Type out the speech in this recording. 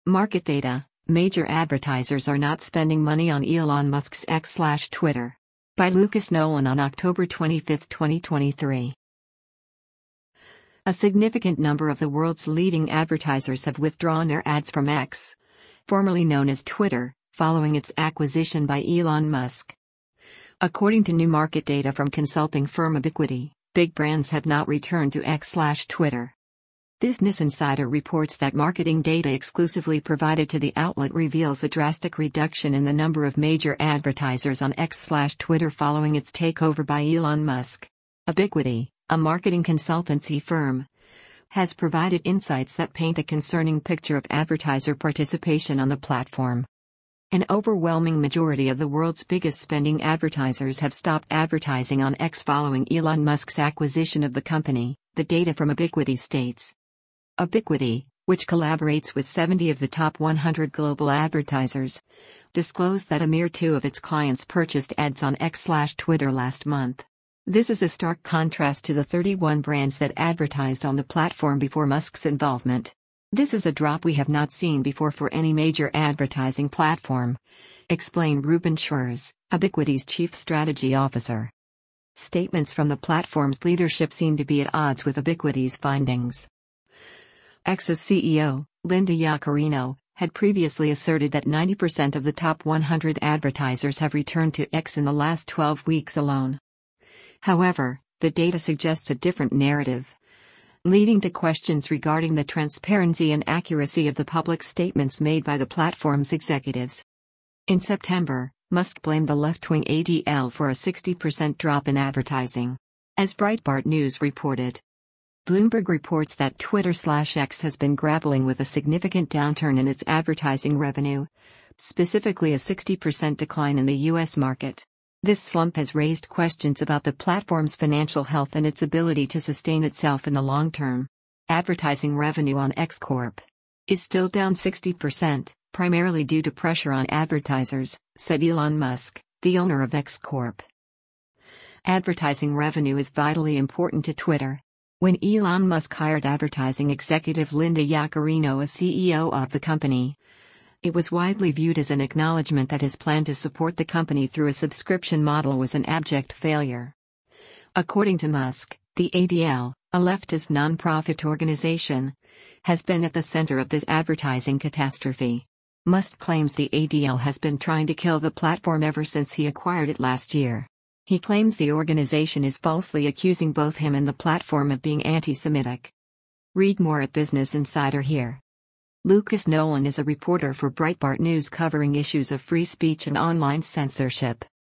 Market data: major advertisers are not spending money on Elon Musk's X/Twitter. By Lucas Nolan on October 25, 2023. A significant number of the world's leading advertisers have withdrawn their ads from X, formerly known as Twitter, following its acquisition by Elon Musk. According to new market data from consulting firm Ubiquity, big brands have not returned to X/Twitter. Business Insider reports that marketing data exclusively provided to the outlet reveals a drastic reduction in the number of major advertisers on X/Twitter following its takeover by Elon Musk. Ubiquity, a marketing consultancy firm, has provided insights that paint a concerning picture of advertiser participation on the platform. An overwhelming majority of the world's biggest spending advertisers have stopped advertising on X following Elon Musk's acquisition of the company, the data from Ubiquity states. Ubiquity, which collaborates with 70 of the top 100 global advertisers, disclosed that a mere 2 of its clients purchased ads on X/Twitter last month. This is a stark contrast to the 31 brands that advertised on the platform before Musk's involvement. This is a drop we have not seen before for any major advertising platform, explained Ruben Schwarz, Ubiquity's chief strategy officer. Statements from the platform's leadership seem to be at odds with Ubiquity's findings. X's CEO, Linda Yaccarino, had previously asserted that 90% of the top 100 advertisers have returned to X in the last 12 weeks alone. However, the data suggests a different narrative, leading to questions regarding the transparency and accuracy of the public statements made by the platform's executives. In September, Musk blamed the left-wing ADL for a 60% drop in advertising. As Breitbart News reported, Bloomberg reports that Twitter/X has been grappling with a significant downturn in its advertising revenue, specifically a 60% decline in the U.S. market. This slump has raised questions about the platform's financial health and its ability to sustain itself in the long term. Advertising revenue on X Corp is still down 60%, primarily due to pressure on advertisers, said Elon Musk, the owner of X Corp. Advertising revenue is vitally important to Twitter. When Elon Musk hired advertising executive Linda Yaccarino as CEO of the company, it was widely viewed as an acknowledgement that his plan to support the company through a subscription model was an abject failure. According to Musk, the ADL, a leftist non-profit organization, has been at the center of this advertising catastrophe. Musk claims the ADL has been trying to kill the platform ever since he acquired it last year. He claims the organization is falsely accusing both him and the platform of being anti-Semitic. Read more at Business Insider here. Lucas Nolan is a reporter for Breitbart News covering issues of free speech and online censorship.